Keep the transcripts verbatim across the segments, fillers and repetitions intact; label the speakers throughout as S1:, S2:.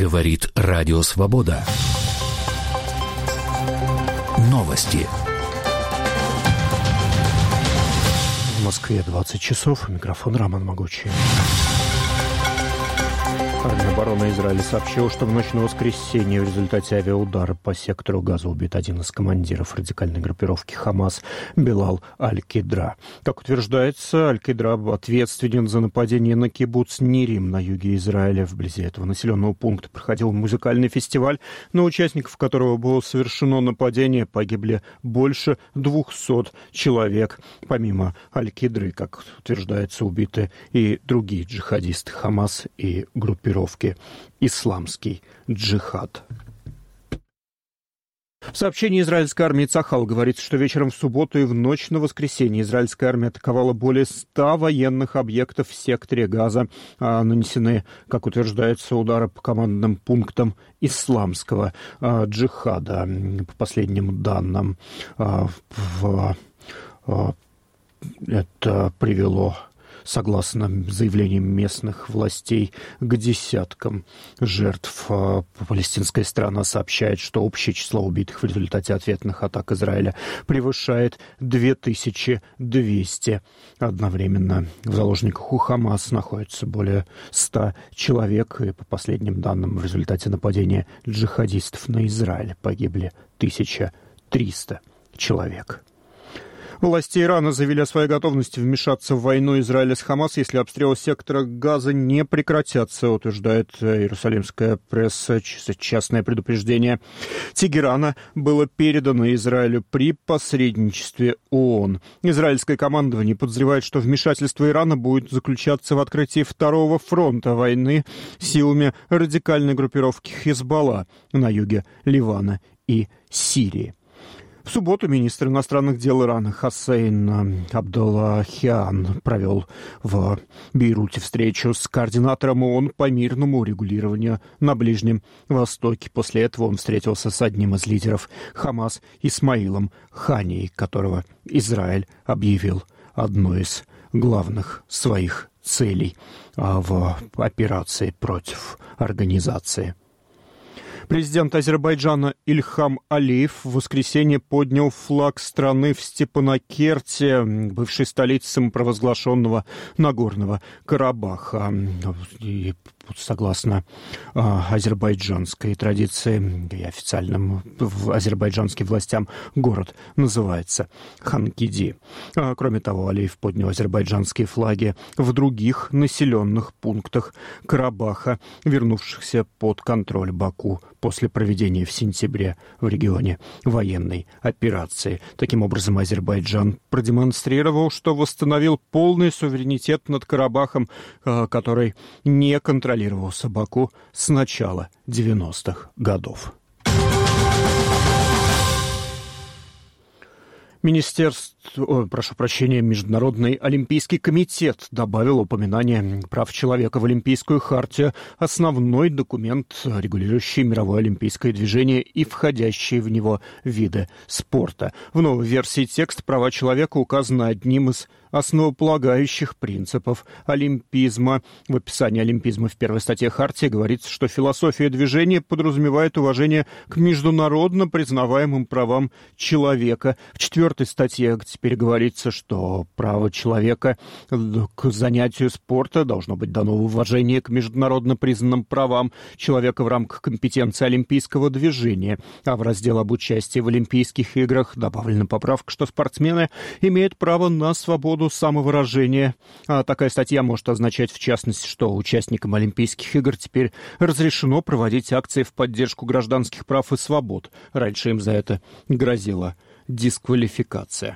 S1: Говорит Радио Свобода. Новости.
S2: В Москве двадцать часов. Микрофон Роман Могучий. Армия обороны Израиля сообщила, что в ночь на воскресенье в результате авиаудара по сектору Газа убит один из командиров радикальной группировки «Хамас» Белал Аль-Кидра. Как утверждается, Аль-Кидра ответственен за нападение на кибуц Нирим на юге Израиля. Вблизи этого населенного пункта проходил музыкальный фестиваль, на участников которого было совершено нападение. Погибли больше двухсот человек. Помимо Аль-Кидры, как утверждается, убиты и другие джихадисты «Хамас» и группировки «Исламский джихад». В сообщении израильской армии Цахал говорится, что вечером в субботу и в ночь на воскресенье израильская армия атаковала более ста военных объектов в секторе Газа. А нанесены, как утверждается, удары по командным пунктам исламского а, джихада. По последним данным, а, в, а, это привело, согласно заявлениям местных властей, к десяткам жертв. Палестинская сторона сообщает, что общее число убитых в результате ответных атак Израиля превышает две тысячи двести. Одновременно в заложниках у Хамас находится более ста человек, и по последним данным в результате нападения джихадистов на Израиль погибли тысяча триста человек. Власти Ирана заявили о своей готовности вмешаться в войну Израиля с Хамас, если обстрелы сектора Газа не прекратятся, утверждает иерусалимская пресса. Частное предупреждение Тегерана было передано Израилю при посредничестве ООН. Израильское командование подозревает, что вмешательство Ирана будет заключаться в открытии второго фронта войны силами радикальной группировки Хизбалла на юге Ливана и Сирии. В субботу министр иностранных дел Ирана Хоссейн Абдуллахиан провел в Бейруте встречу с координатором ООН по мирному урегулированию на Ближнем Востоке. После этого он встретился с одним из лидеров Хамас Исмаилом Ханией, которого Израиль объявил одной из главных своих целей в операции против организации. Президент Азербайджана Ильхам Алиев в воскресенье поднял флаг страны в Степанакерте, бывшей столице самопровозглашенного Нагорного Карабаха. И согласно э, азербайджанской традиции и официальным в, азербайджанским властям, город называется Ханкиди. А, кроме того, Алиев поднял азербайджанские флаги в других населенных пунктах Карабаха, вернувшихся под контроль Баку после проведения в сентябре в регионе военной операции. Таким образом, Азербайджан продемонстрировал, что восстановил полный суверенитет над Карабахом, э, который не контролировался Баку с начала девяностых годов. Министерство, о, прошу прощения, Международный олимпийский комитет добавил упоминание прав человека в Олимпийскую хартию, основной документ, регулирующий мировое олимпийское движение и входящие в него виды спорта. В новой версии текст права человека указаны одним из основополагающих принципов олимпизма. В описании олимпизма в первой статье хартии говорится, что философия движения подразумевает уважение к международно признаваемым правам человека. В четвертой статье теперь говорится, что право человека к занятию спорта должно быть дано в уважении к международно признанным правам человека в рамках компетенции олимпийского движения. А в раздел об участии в Олимпийских играх добавлена поправка, что спортсмены имеют право на свободу самовыражения. А такая статья может означать, в частности, что участникам Олимпийских игр теперь разрешено проводить акции в поддержку гражданских прав и свобод. Раньше им за это грозила дисквалификация.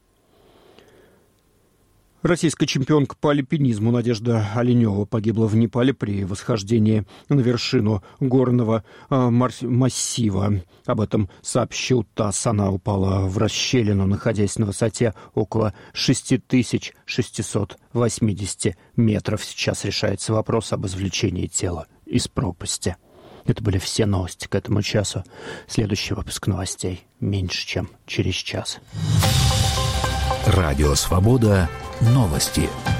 S2: Российская чемпионка по альпинизму Надежда Оленева погибла в Непале при восхождении на вершину горного э, массива. Об этом сообщил ТАСС. Она упала в расщелину, находясь на высоте около шесть тысяч шестьсот восемьдесят метров. Сейчас решается вопрос об извлечении тела из пропасти. Это были все новости к этому часу. Следующий выпуск новостей меньше, чем через час.
S1: Радио «Свобода». Новости.